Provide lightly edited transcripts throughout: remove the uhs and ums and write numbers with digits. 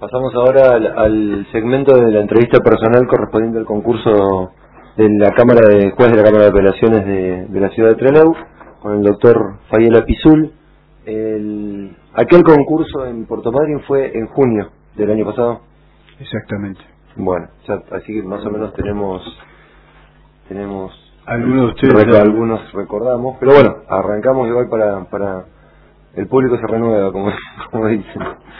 Pasamos ahora al segmento de la entrevista personal correspondiente al concurso de la Cámara de Juez de la Cámara de Apelaciones de la ciudad de Trelew, con el doctor Fayela Pisul. Aquel concurso en Puerto Madryn fue en junio del año pasado. Exactamente. Bueno, ya, así que más o menos tenemos algunos de ustedes algunos recordamos, pero bueno, arrancamos igual para el público se renueva, como dicen.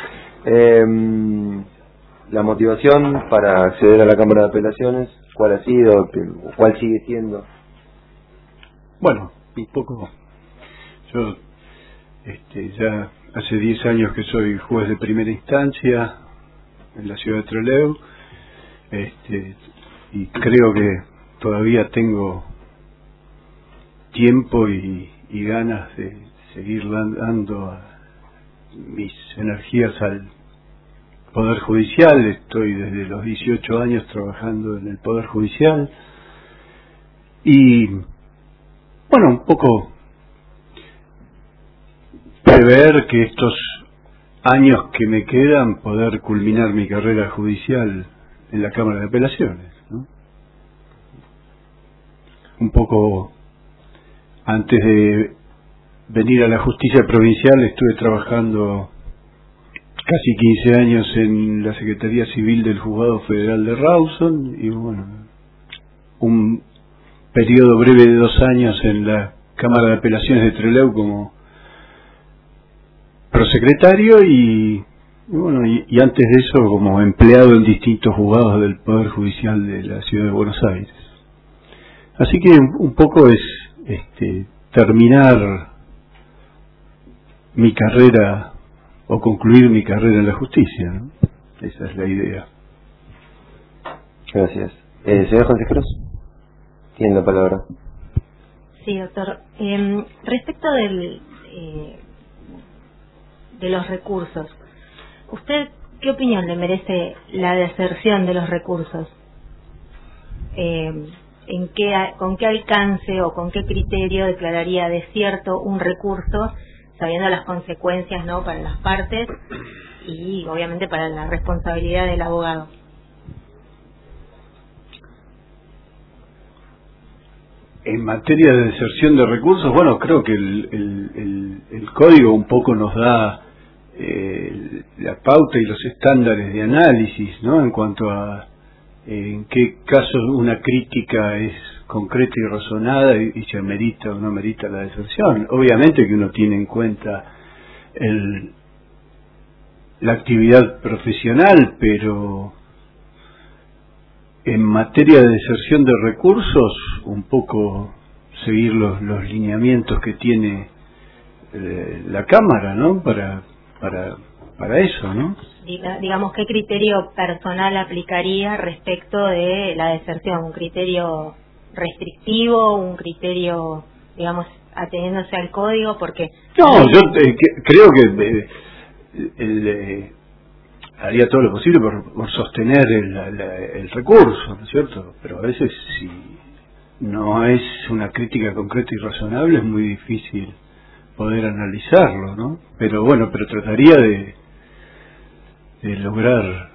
La motivación para acceder a la Cámara de Apelaciones, ¿cuál ha sido? ¿Cuál sigue siendo? Bueno, un poco. Yo ya hace 10 años que soy juez de primera instancia en la ciudad de Trelew, y creo que todavía tengo tiempo y ganas de seguir dando mis energías al Poder Judicial. Estoy desde los 18 años trabajando en el Poder Judicial y, bueno, un poco prever que estos años que me quedan poder culminar mi carrera judicial en la Cámara de Apelaciones, ¿no? Un poco antes de venir a la justicia provincial estuve trabajando casi 15 años en la Secretaría Civil del Juzgado Federal de Rawson y, bueno, un periodo breve de 2 años en la Cámara de Apelaciones de Trelew como prosecretario y antes de eso como empleado en distintos juzgados del Poder Judicial de la Ciudad de Buenos Aires. Así que un poco es terminar mi carrera o concluir mi carrera en la justicia, ¿no? Esa es la idea. Gracias. Señor Consejeros, tiene la palabra. Sí, doctor. Respecto de los recursos, ¿usted qué opinión le merece la deserción de los recursos? ¿Con qué alcance o con qué criterio declararía desierto un recurso, sabiendo las consecuencias, ¿no?, para las partes y obviamente para la responsabilidad del abogado? En materia de deserción de recursos, bueno, creo que el código un poco nos da la pauta y los estándares de análisis, ¿no?, en cuanto a en qué casos una crítica es concreta y razonada y se amerita o no amerita la deserción. Obviamente que uno tiene en cuenta la actividad profesional, pero en materia de deserción de recursos, un poco seguir los lineamientos que tiene la Cámara, ¿no?, para eso, ¿no? Digamos, ¿qué criterio personal aplicaría respecto de la deserción? ¿Un criterio restrictivo, un criterio, digamos, ateniéndose al código? Porque no, yo creo que haría todo lo posible por sostener el recurso, ¿no es cierto? Pero a veces, si no es una crítica concreta y razonable, es muy difícil poder analizarlo, ¿no? Pero bueno, trataría de lograr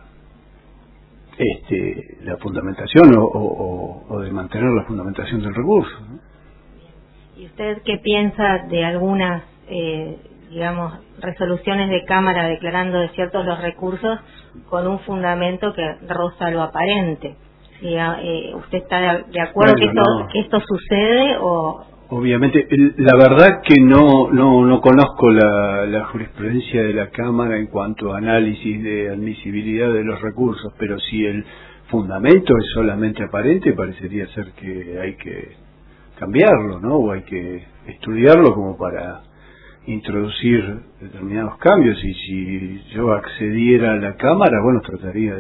la fundamentación o de mantener la fundamentación del recurso, ¿no? ¿Y usted qué piensa de algunas digamos, resoluciones de Cámara declarando desiertos los recursos con un fundamento que roza lo aparente? ¿Usted está de acuerdo que esto sucede o...? Obviamente, la verdad que no conozco la jurisprudencia de la Cámara en cuanto a análisis de admisibilidad de los recursos, pero si el fundamento es solamente aparente, parecería ser que hay que cambiarlo, ¿no? O hay que estudiarlo como para introducir determinados cambios, y si yo accediera a la Cámara, bueno, trataría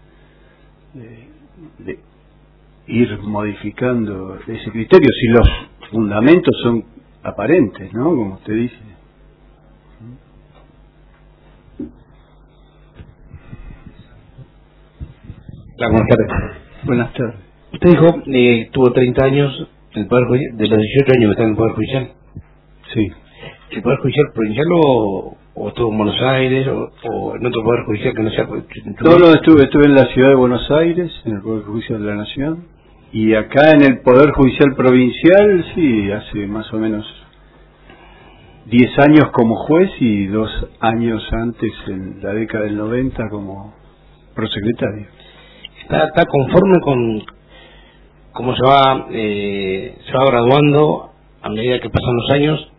de ir modificando ese criterio si los fundamentos son aparentes, ¿no?, como usted dice. Buenas tardes. Buenas tardes. Usted dijo, tuvo 30 años en el Poder Judicial, de los 18 años que está en el Poder Judicial. Sí. ¿El Poder Judicial provincial o o estuvo en Buenos Aires o en otro poder judicial que no sea estuve en la ciudad de Buenos Aires, en el Poder Judicial de la Nación, y acá en el Poder Judicial Provincial, sí, hace más o menos 10 años como juez y 2 años antes, en la década del 90, como prosecretario. ¿Está conforme con cómo se va graduando a medida que pasan los años,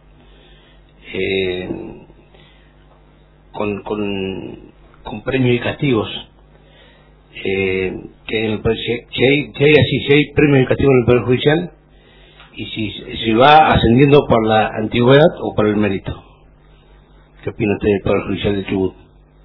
con premios y castigos? Que en el, si hay premios y castigos en el Poder Judicial, y si va ascendiendo por la antigüedad o por el mérito. ¿Qué opina usted del Poder Judicial de Chubut?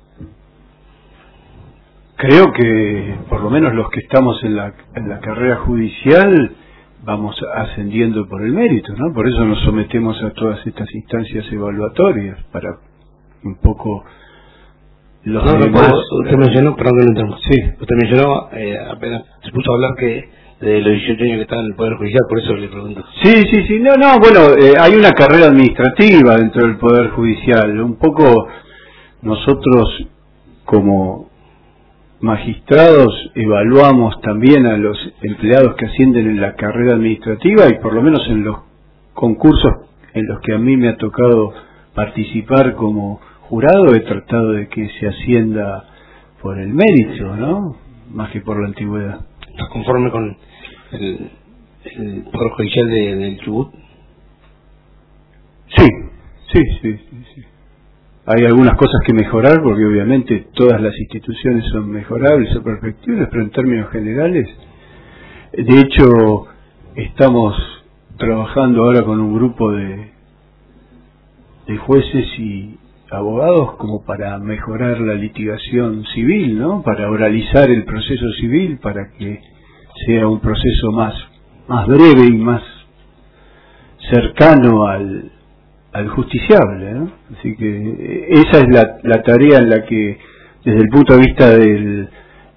Creo que por lo menos los que estamos en la carrera judicial vamos ascendiendo por el mérito, ¿no? Por eso nos sometemos a todas estas instancias evaluatorias, para un poco los demás. Usted mencionó, perdón que lo interrumpa. Sí. Usted mencionó, apenas se puso a hablar que de los 18 años que están en el Poder Judicial, por eso le pregunto. Sí, bueno, hay una carrera administrativa dentro del Poder Judicial. Un poco nosotros como magistrados evaluamos también a los empleados que ascienden en la carrera administrativa, y por lo menos en los concursos en los que a mí me ha tocado participar como jurado, he tratado de que se ascienda por el mérito, ¿no? Más que por la antigüedad. ¿Está conforme con el Poder Judicial del Chubut? Sí. Hay algunas cosas que mejorar, porque obviamente todas las instituciones son mejorables o perfectibles, pero en términos generales, de hecho, estamos trabajando ahora con un grupo de jueces y abogados como para mejorar la litigación civil, ¿no? Para oralizar el proceso civil, para que sea un proceso más breve y más cercano al justiciable, ¿no? Así que esa es la tarea en la que, desde el punto de vista del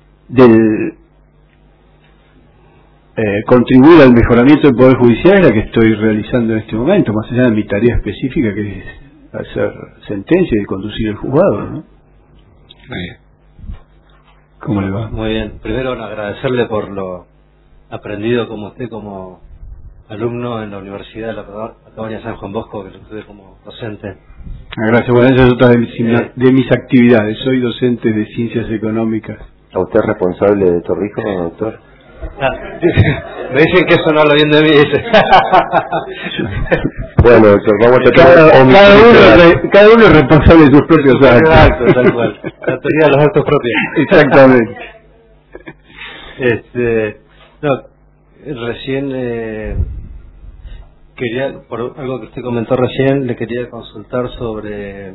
contribuir al mejoramiento del Poder Judicial, es la que estoy realizando en este momento, más allá de mi tarea específica, que es hacer sentencia y conducir el juzgado, ¿no? ¿Cómo le va? Muy bien. Primero, agradecerle por lo aprendido como usted como alumno en la Universidad de la Patagonia San Juan Bosco, que lo tuve como docente. Gracias. Bueno, esa es otra de mis actividades. Soy docente de Ciencias Económicas. ¿A usted es responsable de Torrijos, doctor? Me dicen que eso no habla bien de mí, dice. Bueno, doctor, vamos a cada uno es responsable de sus propios actos. Exacto, tal cual. La teoría de los actos propios. Exactamente. Recién quería, por algo que usted comentó recién, le quería consultar sobre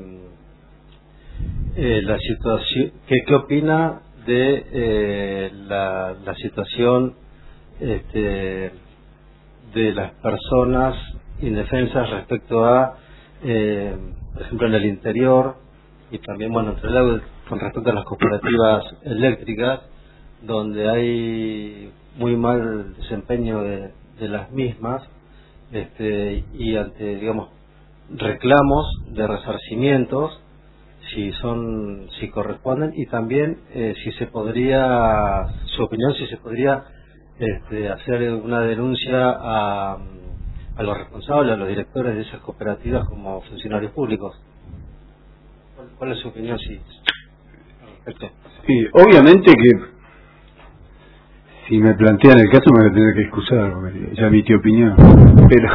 la situación, ¿qué opina de la situación de las personas indefensas respecto a, por ejemplo, en el interior y también, bueno, entre el con respecto a las cooperativas eléctricas, donde hay muy mal desempeño de las mismas, y ante, digamos, reclamos de resarcimientos, si corresponden, y también si se podría, su opinión, si se podría hacer una denuncia a los responsables, a los directores de esas cooperativas como funcionarios públicos. ¿Cuál es su opinión al respecto? Sí, obviamente que si me plantean el caso me voy a tener que excusar, porque ya emití opinión, pero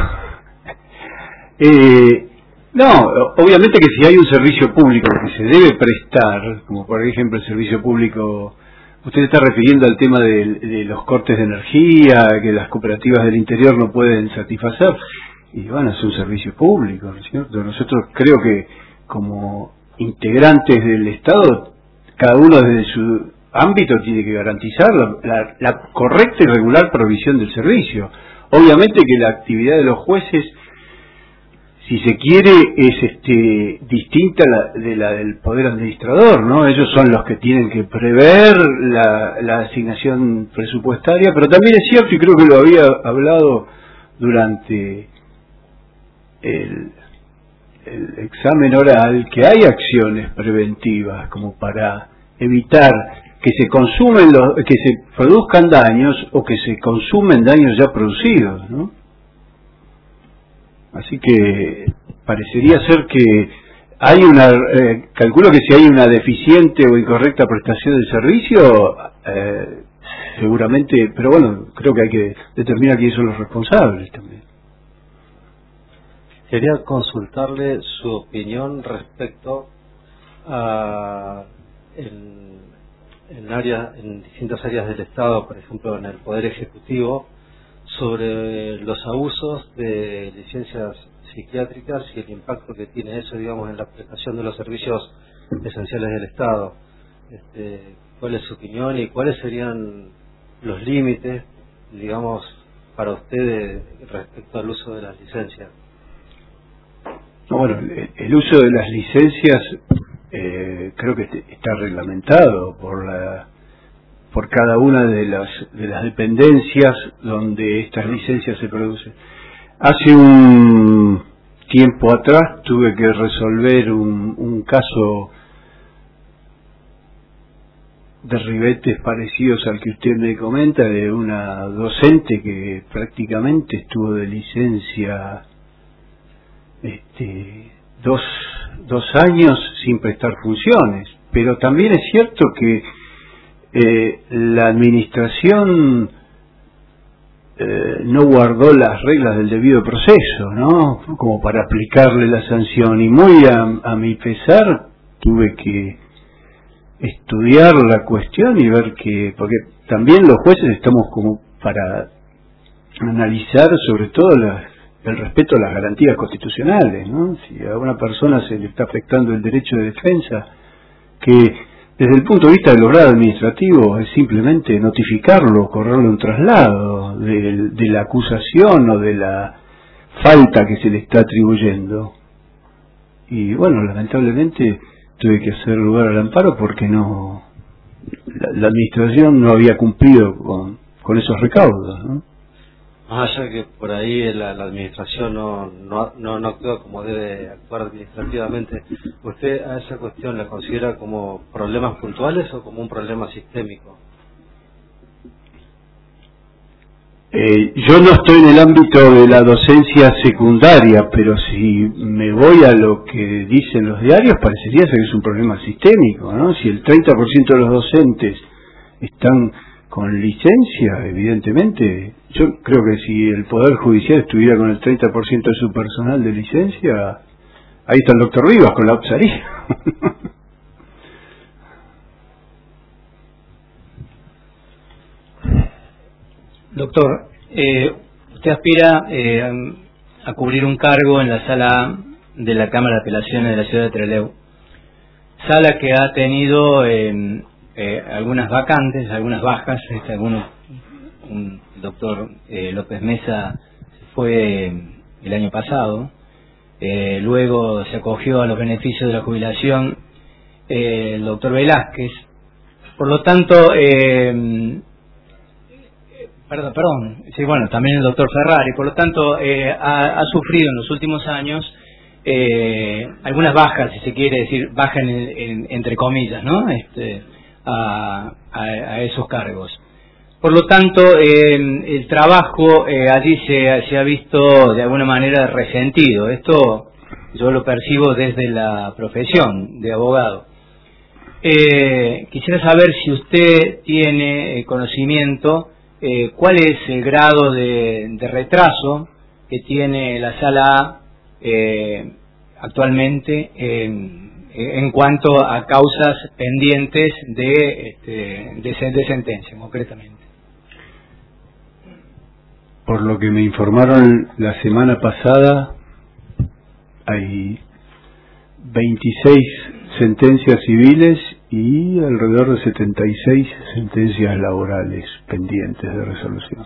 no, obviamente que si hay un servicio público que se debe prestar, como por ejemplo el servicio público, usted está refiriendo al tema de los cortes de energía que las cooperativas del interior no pueden satisfacer, y van a ser un servicio público, ¿no es cierto? Nosotros creo que como integrantes del Estado, cada uno desde su ámbito tiene que garantizar la correcta y regular provisión del servicio. Obviamente que la actividad de los jueces, si se quiere, es distinta de la del poder administrador, ¿no? Ellos son los que tienen que prever la asignación presupuestaria, pero también es cierto, y creo que lo había hablado durante el examen oral que hay acciones preventivas como para evitar que se que se produzcan daños o que se consumen daños ya producidos, ¿no? Así que parecería ser que hay calculo que si hay una deficiente o incorrecta prestación del servicio, seguramente, pero bueno, creo que hay que determinar quiénes son los responsables también. Quería consultarle su opinión respecto a en distintas áreas del Estado, por ejemplo en el Poder Ejecutivo, sobre los abusos de licencias psiquiátricas y el impacto que tiene eso, digamos, en la prestación de los servicios esenciales del Estado. ¿Cuál es su opinión y cuáles serían los límites, digamos, para usted respecto al uso de las licencias? Bueno, el uso de las licencias creo que está reglamentado por cada una de las dependencias donde estas licencias se producen. Hace un tiempo atrás tuve que resolver un caso de ribetes parecidos al que usted me comenta, de una docente que prácticamente estuvo de licencia 2 años sin prestar funciones. Pero también es cierto que la administración no guardó las reglas del debido proceso, ¿no? Como para aplicarle la sanción, y muy a mi pesar tuve que estudiar la cuestión y ver porque también los jueces estamos como para analizar sobre todo el respeto a las garantías constitucionales, ¿no? Si a una persona se le está afectando el derecho de defensa, que desde el punto de vista del grado administrativo es simplemente notificarlo, correrle un traslado de la acusación o de la falta que se le está atribuyendo. Y bueno, lamentablemente tuve que hacer lugar al amparo porque la administración no había cumplido con esos recaudos, ¿no? Más allá que por ahí la administración no actúa como debe actuar administrativamente, ¿usted a esa cuestión la considera como problemas puntuales o como un problema sistémico? Yo no estoy en el ámbito de la docencia secundaria, pero si me voy a lo que dicen los diarios, parecería ser que es un problema sistémico, ¿no? Si el 30% de los docentes están con licencia, evidentemente, yo creo que si el Poder Judicial estuviera con el 30% de su personal de licencia, ahí está el doctor Rivas con la OPSARIA. Doctor, usted aspira a cubrir un cargo en la sala de la Cámara de Apelaciones de la ciudad de Trelew, sala que ha tenido algunas vacantes, algunas bajas. Un doctor López Mesa fue el año pasado, luego se acogió a los beneficios de la jubilación el doctor Velázquez. Por lo tanto, sí, bueno, también el doctor Ferrari. Por lo tanto, ha sufrido en los últimos años algunas bajas, si se quiere decir, bajas entre comillas, ¿no? A esos cargos. Por lo tanto, el trabajo allí se ha visto de alguna manera resentido. Esto yo lo percibo desde la profesión de abogado. Quisiera saber si usted tiene conocimiento cuál es el grado de retraso que tiene la sala A actualmente en cuanto a causas pendientes de sentencia, concretamente. Por lo que me informaron la semana pasada, hay 26 sentencias civiles y alrededor de 76 sentencias laborales pendientes de resolución.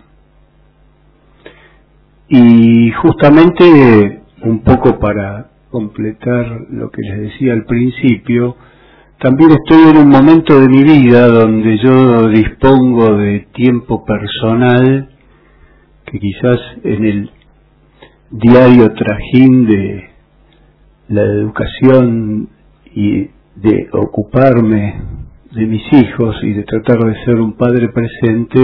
Y justamente, un poco para completar lo que les decía al principio, también estoy en un momento de mi vida donde yo dispongo de tiempo personal que quizás en el diario trajín de la educación y de ocuparme de mis hijos y de tratar de ser un padre presente,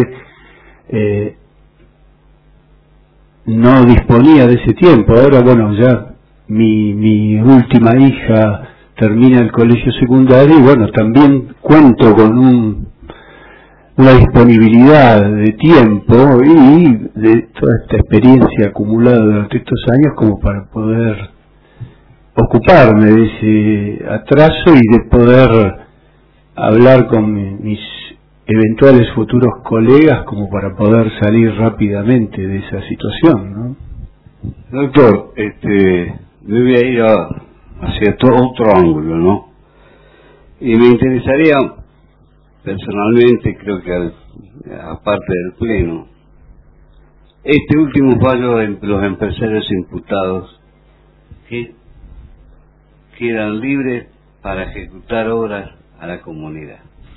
no disponía de ese tiempo. Ahora, bueno, ya mi última hija termina el colegio secundario y bueno, también cuento con una disponibilidad de tiempo y de toda esta experiencia acumulada durante estos años como para poder ocuparme de ese atraso y de poder hablar con mis eventuales futuros colegas como para poder salir rápidamente de esa situación, ¿no? Doctor, yo voy a ir hacia otro ángulo, ¿no? Y me interesaría, personalmente, creo que aparte del Pleno, este último fallo de los empresarios imputados que quedan libres para ejecutar obras a la comunidad.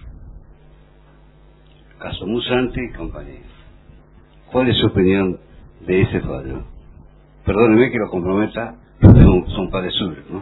Caso Musante y compañía. ¿Cuál es su opinión de ese fallo? Perdóneme que lo comprometa, son padres suyos, ¿no?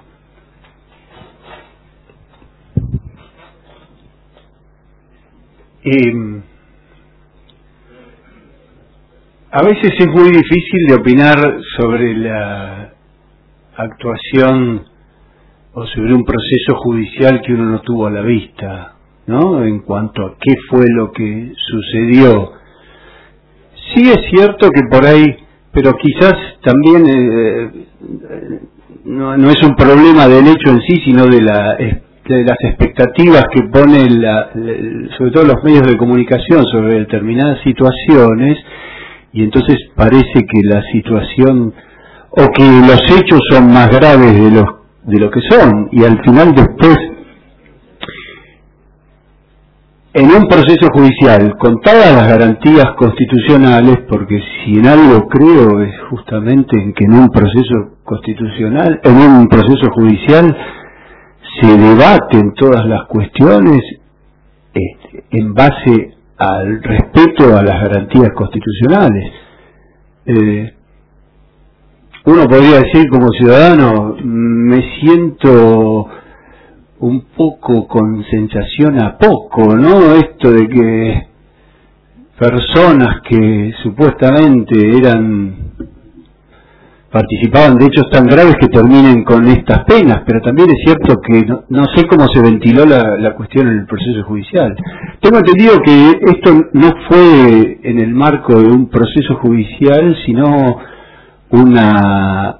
A veces es muy difícil de opinar sobre la actuación o sobre un proceso judicial que uno no tuvo a la vista, ¿no? En cuanto a qué fue lo que sucedió. Sí es cierto que por ahí, pero quizás también no es un problema del hecho en sí, sino de las expectativas que pone sobre todo los medios de comunicación sobre determinadas situaciones, y entonces parece que la situación o que los hechos son más graves de lo que son, y al final después en un proceso judicial con todas las garantías constitucionales, porque si en algo creo es justamente en que en un proceso constitucional, en un proceso judicial se debaten todas las cuestiones en base al respeto a las garantías constitucionales. Uno podría decir como ciudadano, me siento un poco con sensación a poco, ¿no? Esto de que personas que supuestamente participaban de hechos tan graves que terminen con estas penas, pero también es cierto que no sé cómo se ventiló la cuestión en el proceso judicial. Tengo entendido que esto no fue en el marco de un proceso judicial, sino una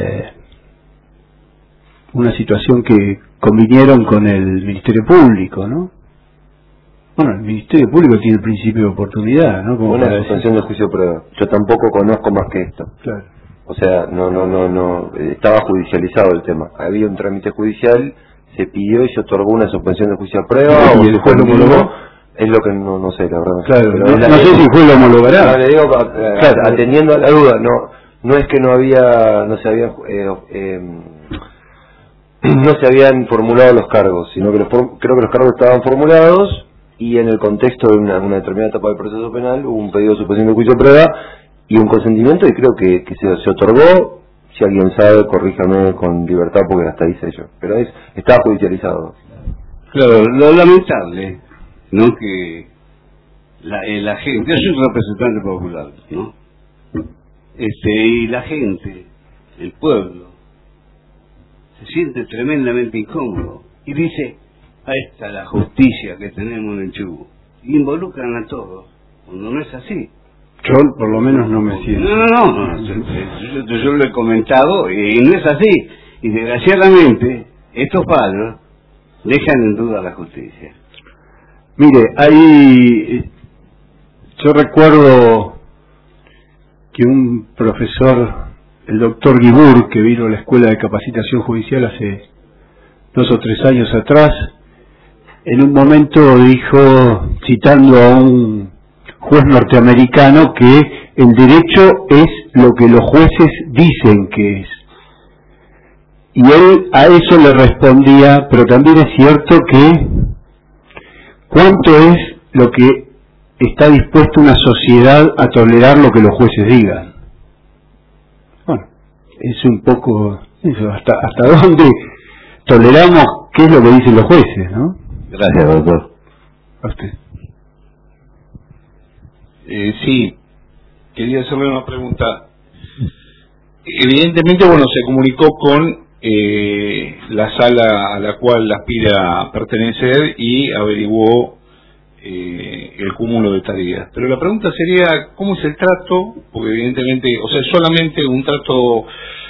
situación que convinieron con el Ministerio Público, ¿no? Bueno, el Ministerio Público tiene el principio de oportunidad, ¿no? Como una suspensión de juicio de prueba. Yo tampoco conozco más que esto. Claro. O sea, no, estaba judicializado el tema. Había un trámite judicial, se pidió y se otorgó una suspensión de juicio de prueba, y el juez lo homologó. Es lo que no sé, la verdad. Claro, pero no sé si fue lo homologará. No, le digo, claro, atendiendo a la duda, no es que no se habían formulado los cargos, sino que creo que los cargos estaban formulados y en el contexto de una determinada etapa del proceso penal hubo un pedido de suspensión de juicio de prueba y un consentimiento, y creo que se otorgó. Si alguien sabe, corríjame con libertad, porque hasta ahí sé yo, pero estaba judicializado. Claro, lo lamentable, ¿no? Que la gente, yo soy un representante popular, ¿no? Y la gente, el pueblo, se siente tremendamente incómodo y dice: ahí está la justicia que tenemos en el Chubut, y involucran a todos, cuando no es así. Yo por lo menos no me siento. No, yo lo he comentado y no es así, y desgraciadamente estos padres dejan en duda la justicia. Mire, yo recuerdo que un profesor, el doctor Guibur, que vino a la Escuela de Capacitación Judicial hace 2 o 3 años atrás, en un momento dijo, citando a un juez norteamericano, que el derecho es lo que los jueces dicen que es. Y él a eso le respondía, pero también es cierto que ¿cuánto es lo que está dispuesta una sociedad a tolerar lo que los jueces digan? Bueno, es un poco Eso, hasta dónde toleramos qué es lo que dicen los jueces, ¿no? Gracias, doctor. A usted. Sí, quería hacerle una pregunta. Evidentemente, bueno, se comunicó con la sala a la cual aspira a pertenecer y averiguó el cúmulo de tareas. Pero la pregunta sería, ¿cómo es el trato? Porque evidentemente, o sea, ¿es solamente un trato,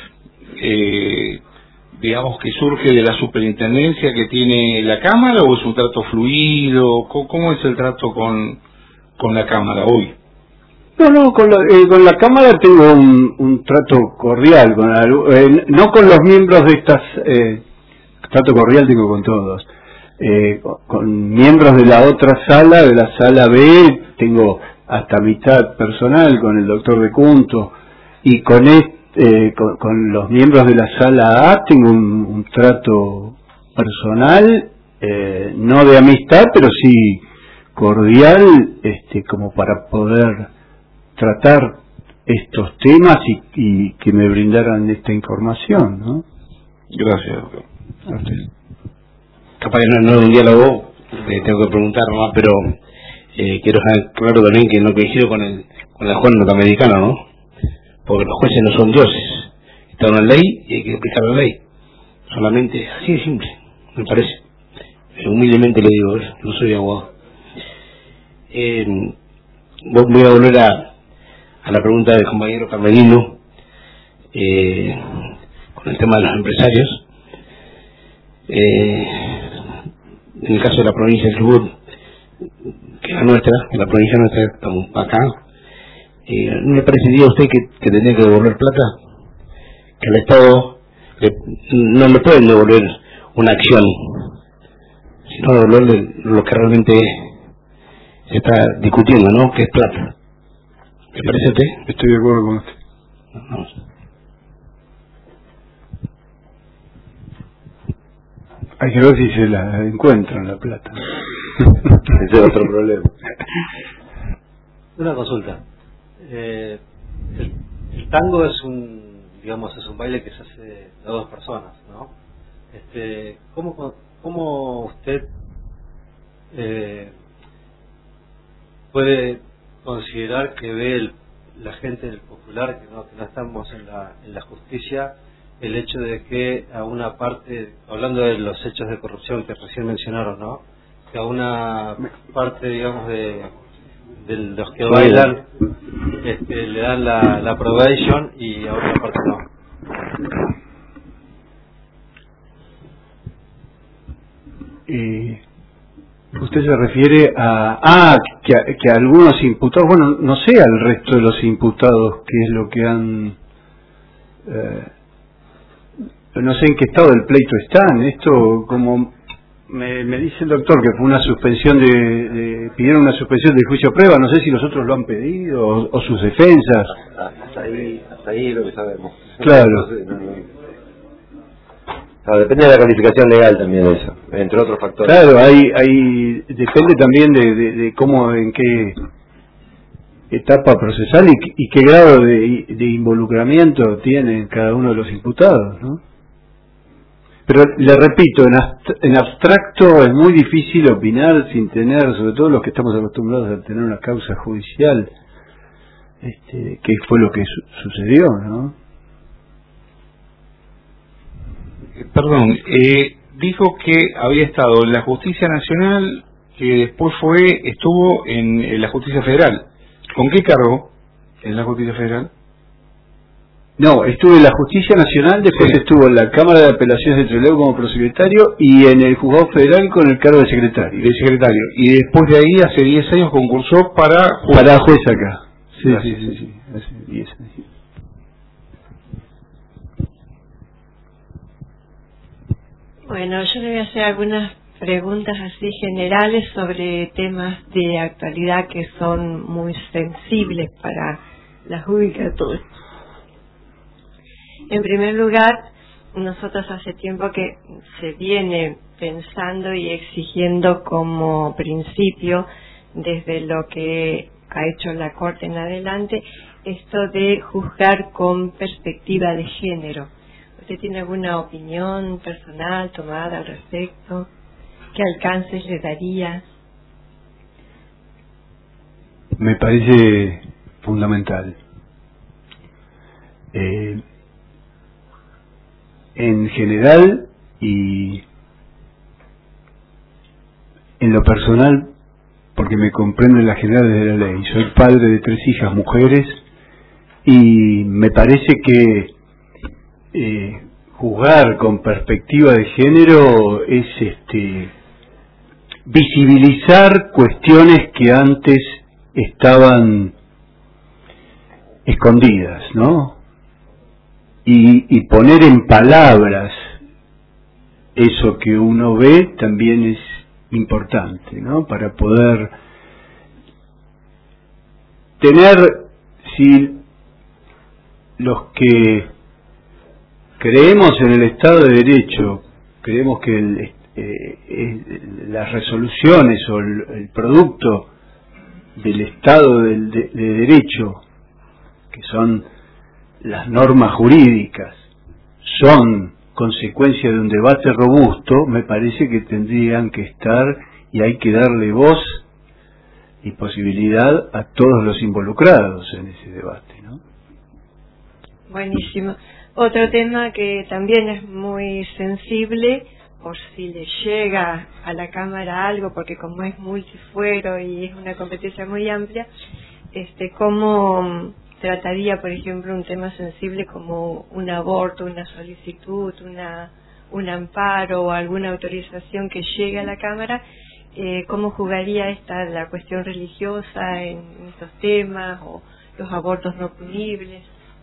digamos, que surge de la superintendencia que tiene la Cámara, o es un trato fluido? ¿Cómo es el trato con la Cámara hoy? No, con la Cámara tengo un trato cordial, no con los miembros de estas, trato cordial tengo con todos. Con miembros de la otra sala, de la sala B, tengo hasta amistad personal con el doctor de Cunto, y con los miembros de la sala A tengo un trato personal, no de amistad, pero sí cordial, como para poder tratar estos temas y que me brindaran esta información, ¿no? Gracias, doctor. Capaz que no es un diálogo, tengo que preguntar más, pero quiero dejar claro también que no coincido con el juez norteamericano, ¿no? Porque los jueces no son dioses, está una ley y hay que aplicar la ley, solamente así de simple, me parece. Humildemente le digo, no soy abogado. Voy a volver a la pregunta del compañero Carmelino con el tema de los empresarios. En el caso de la provincia de Chubut, que es la nuestra, la provincia nuestra, estamos acá, ¿no le parecería a usted que tendría que devolver plata? Que al Estado no le pueden devolver una acción, sino devolverle lo que realmente se está discutiendo, ¿no? Que es plata. ¿Le parece a usted? Estoy de acuerdo con usted. Vamos. Hay que ver si se la encuentran la plata. Ese es otro problema. Una consulta. El tango es un baile que se hace de dos personas, ¿no? ¿Cómo usted puede considerar que ve la gente del popular, que no estamos en la justicia, el hecho de que a una parte, hablando de los hechos de corrupción que recién mencionaron, ¿no? Que a una parte, digamos, de los que bailan le dan la probation y a otra parte no? Usted se refiere que algunos imputados, bueno, no sé al resto de los imputados qué es lo que han, no sé en qué estado del pleito están. Esto, como me dice el doctor, que fue una suspensión pidieron una suspensión de juicio a prueba, no sé si los otros lo han pedido o sus defensas. Hasta ahí es lo que sabemos. Claro. Depende de la calificación legal también de eso, entre otros factores. Claro, depende también de cómo, en qué etapa procesal y qué grado de involucramiento tienen cada uno de los imputados, ¿no? Pero le repito, en abstracto es muy difícil opinar sin tener, sobre todo los que estamos acostumbrados a tener una causa judicial, que fue lo que sucedió, ¿no? Perdón, dijo que había estado en la Justicia Nacional, que después estuvo en la Justicia Federal. ¿Con qué cargo en la Justicia Federal? No, estuve en la Justicia Nacional, después estuvo en la Cámara de Apelaciones de Trelew como prosecretario y en el Juzgado Federal con el cargo de secretario. Y después de ahí, hace 10 años, concursó para juez acá. Sí, hace 10 años. Bueno, yo le voy a hacer algunas preguntas así generales sobre temas de actualidad que son muy sensibles para la judicatura. En primer lugar, nosotros hace tiempo que se viene pensando y exigiendo como principio, desde lo que ha hecho la Corte en adelante, esto de juzgar con perspectiva de género. O ¿Usted tiene alguna opinión personal tomada al respecto? ¿Qué alcances le daría? Me parece fundamental. En general y en lo personal, porque me comprenden las generales de la ley. Soy padre de 3 hijas mujeres y me parece que juzgar con perspectiva de género es visibilizar cuestiones que antes estaban escondidas, ¿no? Y poner en palabras eso que uno ve también es importante, ¿no? Para poder tener, si los que creemos en el Estado de Derecho, creemos que las resoluciones o el producto del Estado de Derecho, que son las normas jurídicas, son consecuencia de un debate robusto, me parece que tendrían que estar y hay que darle voz y posibilidad a todos los involucrados en ese debate, ¿no? Buenísimo. Otro tema que también es muy sensible, por si le llega a la Cámara algo, porque como es multifuero y es una competencia muy amplia, ¿cómo trataría, por ejemplo, un tema sensible como un aborto, una solicitud, un amparo o alguna autorización que llegue a la Cámara? ¿Cómo jugaría la cuestión religiosa en estos temas, o los abortos no punibles?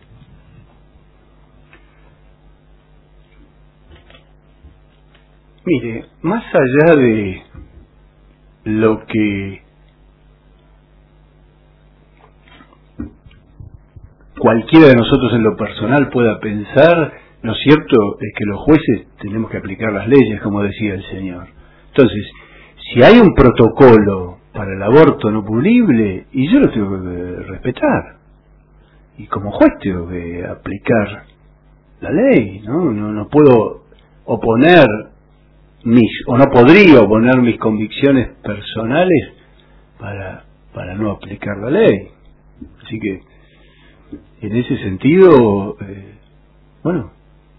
Mire, más allá de lo que cualquiera de nosotros en lo personal pueda pensar, lo cierto es que los jueces tenemos que aplicar las leyes, como decía el señor. Entonces, si hay un protocolo para el aborto no punible, y yo lo tengo que respetar, y como juez tengo que aplicar la ley, ¿no? No puedo oponer no podría oponer mis convicciones personales para no aplicar la ley. Así que en ese sentido, bueno,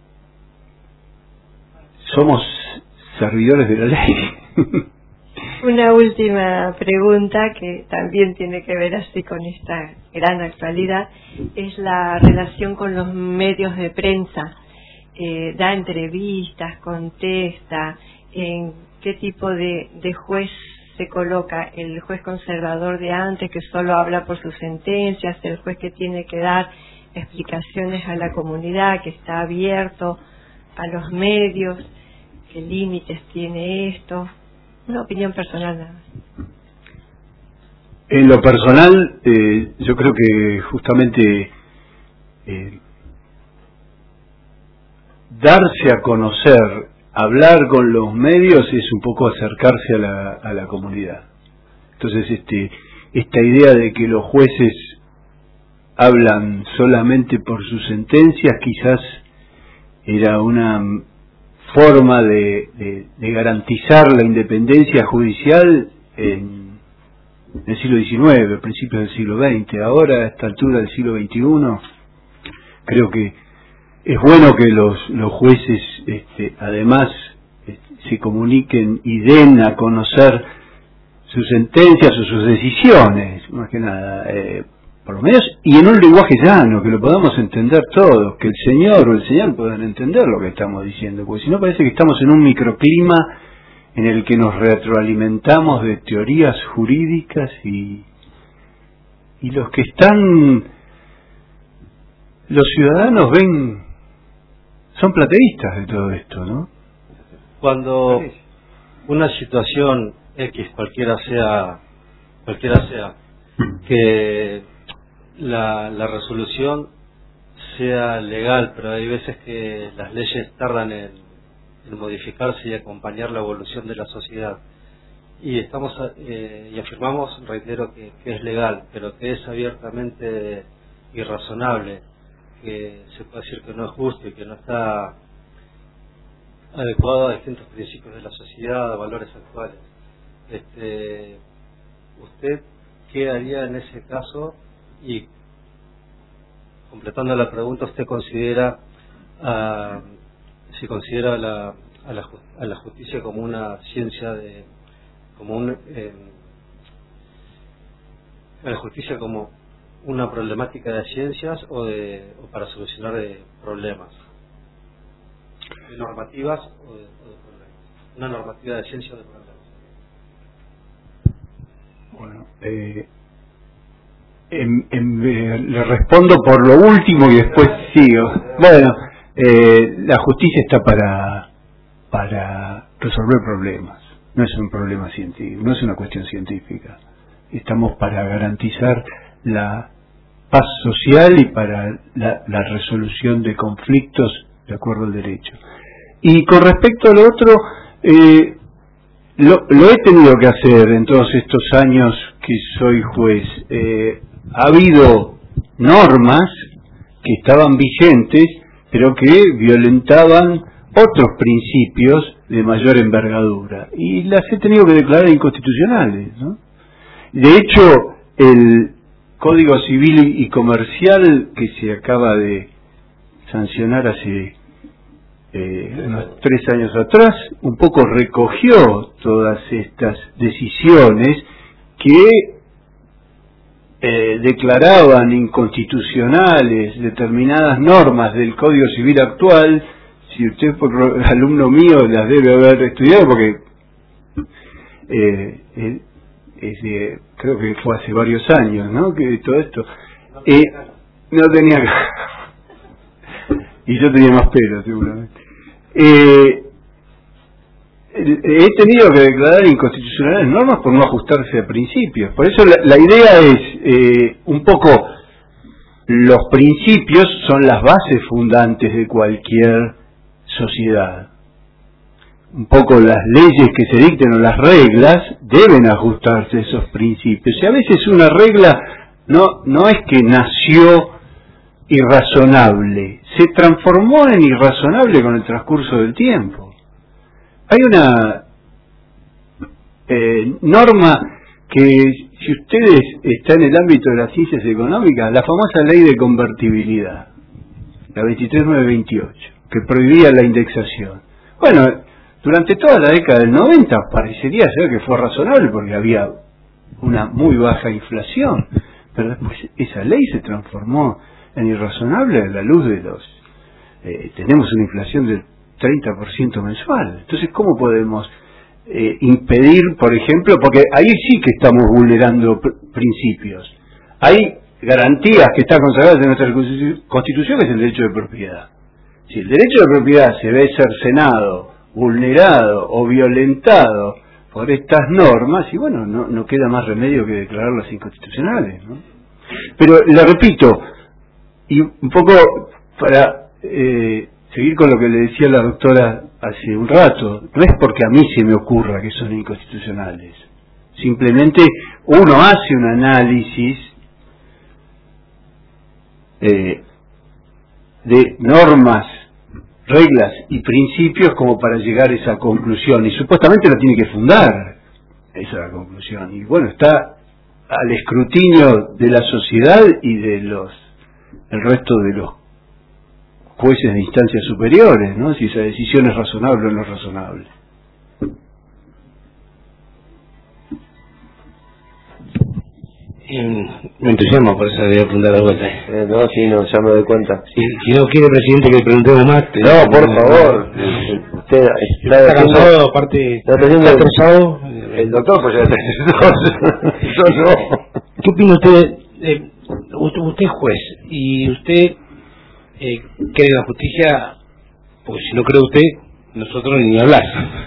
somos servidores de la ley. Una última pregunta que también tiene que ver así con esta gran actualidad, es la relación con los medios de prensa. Da entrevistas, contesta, ¿en qué tipo de juez se coloca? ¿El juez conservador de antes, que solo habla por sus sentencias, el juez que tiene que dar explicaciones a la comunidad, que está abierto a los medios? ¿Qué límites tiene esto? Una opinión personal nada más. En lo personal, yo creo que justamente darse a conocer, hablar con los medios es un poco acercarse a la comunidad. Entonces, esta idea de que los jueces hablan solamente por sus sentencias quizás era una forma de garantizar la independencia judicial en el siglo XIX, principios del siglo XX. Ahora, a esta altura del siglo XXI, creo que es bueno que los jueces además se comuniquen y den a conocer sus sentencias o sus decisiones, más que nada, por lo menos, y en un lenguaje llano, que lo podamos entender todos, que el señor o el señor puedan entender lo que estamos diciendo, porque si no parece que estamos en un microclima en el que nos retroalimentamos de teorías jurídicas y los que están, los ciudadanos ven, son plateístas de todo esto, ¿no? Cuando una situación X, cualquiera sea, que la resolución sea legal, pero hay veces que las leyes tardan en modificarse y acompañar la evolución de la sociedad. Y y afirmamos, reitero, que es legal, pero que es abiertamente irrazonable que se puede decir que no es justo y que no está adecuado a distintos principios de la sociedad, a valores actuales. ¿Usted qué haría en ese caso? Y completando la pregunta, ¿usted considera si considera a la justicia como una ciencia a la justicia como una problemática de ciencias o para solucionar problemas? ¿De normativas o de problemas? ¿Una normativa de ciencia o de problemas? Bueno, le respondo por lo último y después sigo. Bueno, la justicia está para resolver problemas. No es un problema científico, no es una cuestión científica. Estamos para garantizar la paz social y para la resolución de conflictos de acuerdo al derecho. Y con respecto a lo otro, lo he tenido que hacer en todos estos años que soy juez. Ha habido normas que estaban vigentes, pero que violentaban otros principios de mayor envergadura, y las he tenido que declarar inconstitucionales, ¿no? De hecho, el Código Civil y Comercial que se acaba de sancionar hace unos 3 años atrás, un poco recogió todas estas decisiones que declaraban inconstitucionales determinadas normas del Código Civil actual. Si usted fue alumno mío, las debe haber estudiado, porque creo que fue hace varios años, ¿no?, que todo esto no tenía y yo tenía más pelo seguramente. He tenido que declarar inconstitucionales normas por no ajustarse a principios. Por eso la idea es un poco, los principios son las bases fundantes de cualquier sociedad. Un poco las leyes que se dicten o las reglas deben ajustarse a esos principios. Y a veces una regla no es que nació irrazonable, se transformó en irrazonable con el transcurso del tiempo. Hay una norma que, si ustedes están en el ámbito de las ciencias económicas, la famosa ley de convertibilidad, la 23928, que prohibía la indexación. Bueno, durante toda la década del 90 parecería ser que fue razonable porque había una muy baja inflación, pero después esa ley se transformó en irrazonable a la luz de tenemos una inflación del 30% mensual. Entonces, ¿cómo podemos impedir, por ejemplo, porque ahí sí que estamos vulnerando principios? Hay garantías que están consagradas en nuestra Constitución, que es el derecho de propiedad. Si el derecho de propiedad se ve cercenado, vulnerado o violentado por estas normas, y bueno, no queda más remedio que declararlas inconstitucionales, ¿no? Pero le repito, y un poco para seguir con lo que le decía la doctora hace un rato, no es porque a mí se me ocurra que son inconstitucionales, simplemente uno hace un análisis de normas, reglas y principios como para llegar a esa conclusión, y supuestamente la tiene que fundar, esa es la conclusión, y bueno, está al escrutinio de la sociedad y de el resto de los jueces de instancias superiores, ¿no?, si esa decisión es razonable o no es razonable. Me entusiasmo, por eso voy a preguntar de vuelta. No, sí, no, ya me doy cuenta. Si no quiere, presidente, que le preguntemos más. No, por favor. Usted está cansado, aparte. ¿Está estresado? El doctor, pues ya está. Yo no. ¿Qué opina usted? Usted es juez y usted cree en la justicia, porque si no cree usted, nosotros ni hablar.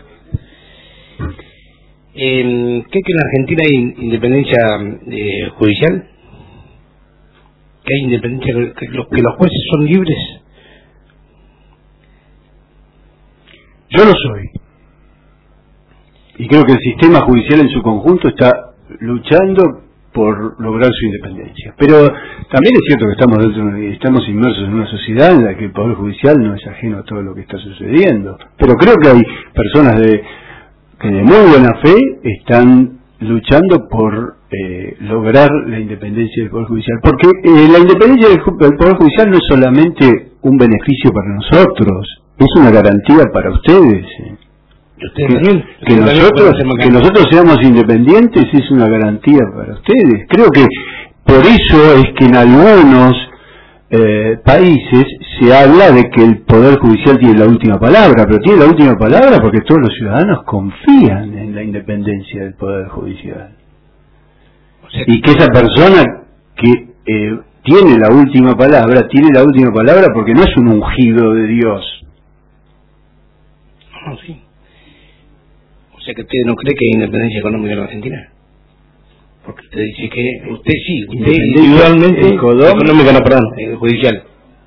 ¿Cree que en Argentina hay independencia judicial? ¿Que hay independencia, que los jueces son libres? Yo lo soy. Y creo que el sistema judicial en su conjunto está luchando por lograr su independencia. Pero también es cierto que estamos inmersos en una sociedad en la que el Poder Judicial no es ajeno a todo lo que está sucediendo. Pero creo que hay personas que de muy buena fe están luchando por lograr la independencia del Poder Judicial. Porque la independencia del Poder Judicial no es solamente un beneficio para nosotros, es una garantía para ustedes. Que nosotros seamos independientes es una garantía para ustedes. Creo que por eso es que en algunos países se habla de que el Poder Judicial tiene la última palabra, pero tiene la última palabra porque todos los ciudadanos confían en la independencia del Poder Judicial. Y que esa persona que tiene la última palabra porque no es un ungido de Dios. No, sí. O sea que usted no cree que hay independencia económica en la Argentina. Porque usted dice que usted individualmente, económica, no, perdón, judicial.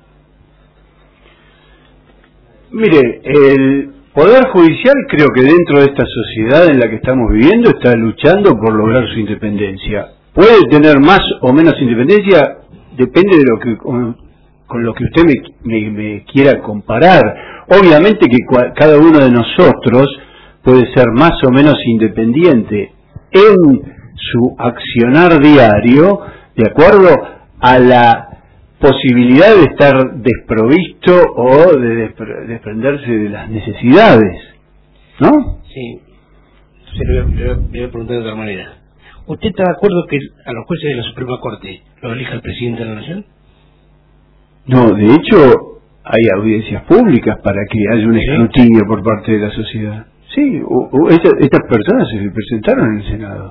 Mire, el Poder Judicial creo que dentro de esta sociedad en la que estamos viviendo está luchando por lograr su independencia. Puede tener más o menos independencia, depende de lo que con lo que usted me quiera comparar. Obviamente que cada uno de nosotros puede ser más o menos independiente en su accionar diario, de acuerdo a la posibilidad de estar desprovisto o de desprenderse de las necesidades, ¿no? Sí. Le voy a preguntar de otra manera. ¿Usted está de acuerdo que a los jueces de la Suprema Corte lo elija el presidente de la Nación? No, de hecho hay audiencias públicas para que haya un escrutinio por parte de la sociedad. Sí, estas personas se presentaron en el Senado.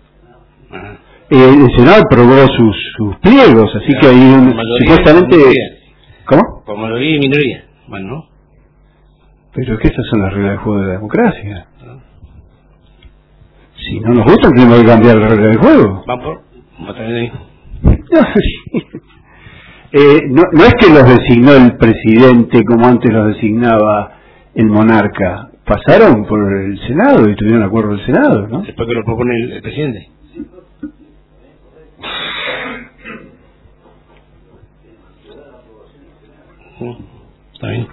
El Senado aprobó sus pliegos, así que hay supuestamente... ¿Cómo? Por mayoría y minoría. Bueno, ¿no? Pero es que esas son las reglas del juego de la democracia. Si no nos gusta, tenemos que cambiar las reglas del juego. No es que los designó el presidente como antes los designaba el monarca. Pasaron por el Senado y tuvieron acuerdo del Senado, ¿no? Después que lo propone el presidente. Está bien.